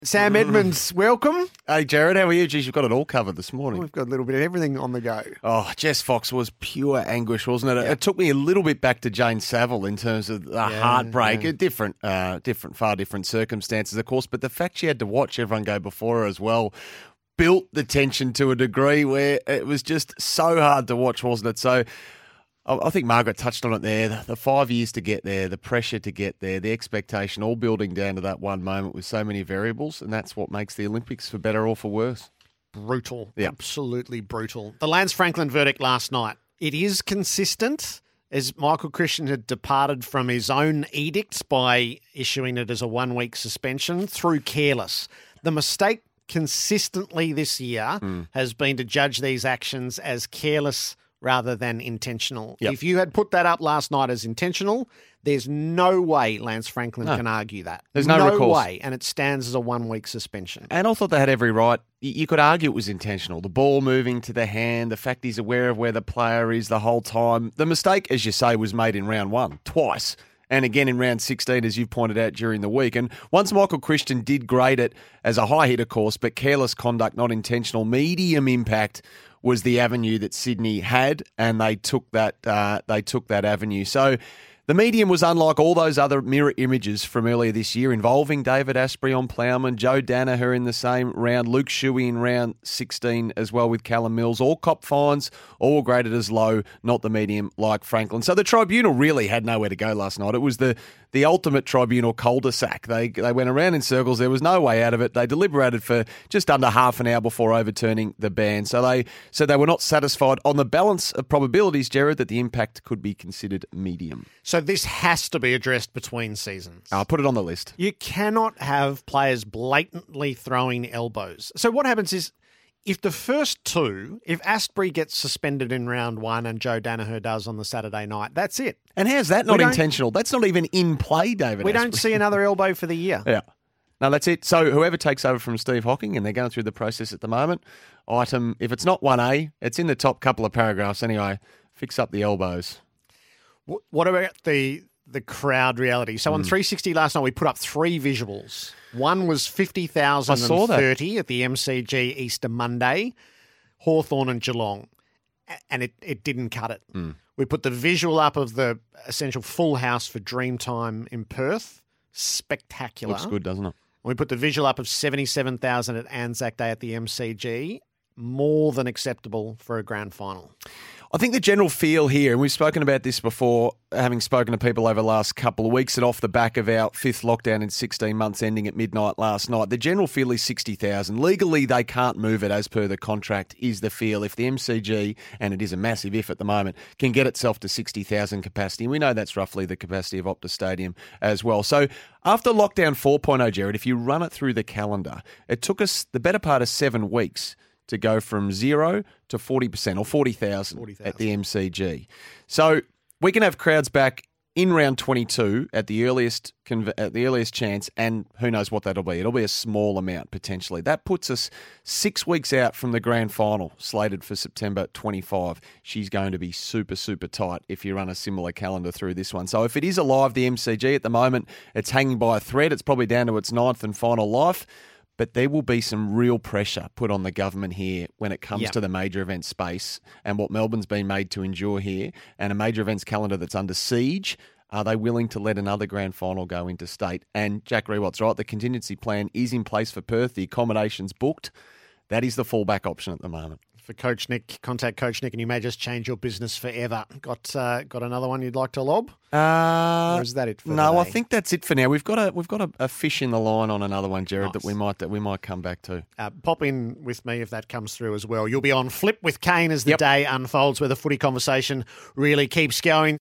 Sam Edmonds, welcome. Hey, Jared, how are you? Geez, you've got it all covered this morning. We've got a little bit of everything on the go. Oh, Jess Fox was pure anguish, wasn't it? Yeah. It took me a little bit back to Jane Saville in terms of the heartbreak. Yeah. Far different circumstances, of course, but the fact she had to watch everyone go before her as well built the tension to a degree where it was just so hard to watch, wasn't it? So I think Margaret touched on it there. The 5 years to get there, the pressure to get there, the expectation, all building down to that one moment with so many variables, and that's what makes the Olympics for better or for worse. Brutal. Yeah. Absolutely brutal. The Lance Franklin verdict last night. It is consistent, as Michael Christian had departed from his own edict by issuing it as a 1-week suspension through careless. The mistake consistently this year has been to judge these actions as careless rather than intentional. Yep. If you had put that up last night as intentional, there's no way Lance Franklin can argue that. There's no recourse. Way, and it stands as a 1-week suspension. And I thought they had every right. You could argue it was intentional. The ball moving to the hand, the fact he's aware of where the player is the whole time. The mistake, as you say, was made in round 1, twice. And again in round 16, as you pointed out during the week. And once Michael Christian did grade it as a high hit, of course, but careless conduct, not intentional, medium impact was the avenue that Sydney had, and they took that avenue. So the medium was unlike all those other mirror images from earlier this year involving David Asprey on Plowman, Joe Danaher in the same round, Luke Shuey in round 16 as well with Callum Mills. All cop fines, all graded as low, not the medium like Franklin. So the tribunal really had nowhere to go last night. It was the ultimate tribunal cul-de-sac. They went around in circles. There was no way out of it. They deliberated for just under half an hour before overturning the ban. So they were not satisfied on the balance of probabilities, Jared, that the impact could be considered medium. So this has to be addressed between seasons. I'll put it on the list. You cannot have players blatantly throwing elbows. So what happens is, if the first two, if Asprey gets suspended in round 1 and Joe Danaher does on the Saturday night, that's it. And how's that not intentional? That's not even in play, David. We don't see another elbow for the year. Yeah. No, that's it. So whoever takes over from Steve Hocking, and they're going through the process at the moment, item, if it's not 1A, it's in the top couple of paragraphs anyway, fix up the elbows. What about the crowd reality? So on 360 last night, we put up 3 visuals. One was 50,030 at the MCG Easter Monday, Hawthorn and Geelong, and it didn't cut it. We put the visual up of the essential full house for Dreamtime in Perth. Spectacular. Looks good, doesn't it? We put the visual up of 77,000 at Anzac Day at the MCG. More than acceptable for a grand final. I think the general feel here, and we've spoken about this before, having spoken to people over the last couple of weeks and off the back of our 5th lockdown in 16 months ending at midnight last night, the general feel is 60,000. Legally, they can't move it as per the contract, is the feel. If the MCG, and it is a massive if at the moment, can get itself to 60,000 capacity, and we know that's roughly the capacity of Optus Stadium as well. So after lockdown 4.0, Jared, if you run it through the calendar, it took us the better part of 7 weeks to go from 0 to 40% or 40,000 at the MCG. So we can have crowds back in round 22 at the earliest chance, and who knows what that'll be. It'll be a small amount potentially. That puts us 6 weeks out from the grand final slated for September 25. She's going to be super, super tight if you run a similar calendar through this one. So if it is alive, the MCG at the moment, it's hanging by a thread. It's probably down to its 9th and final life. But there will be some real pressure put on the government here when it comes to the major event space and what Melbourne's been made to endure here, and a major events calendar that's under siege. Are they willing to let another grand final go into state? And Jack Rewalt's right, the contingency plan is in place for Perth. The accommodation's booked. That is the fallback option at the moment. For Coach Nick, contact Coach Nick and you may just change your business forever. Got another one you'd like to lob? Or is that it for No, today? I think that's it for now. We've got a fish in the line on another one, Jared, that we might come back to. Pop in with me if that comes through as well. You'll be on Flip with Kane as the day unfolds, where the footy conversation really keeps going.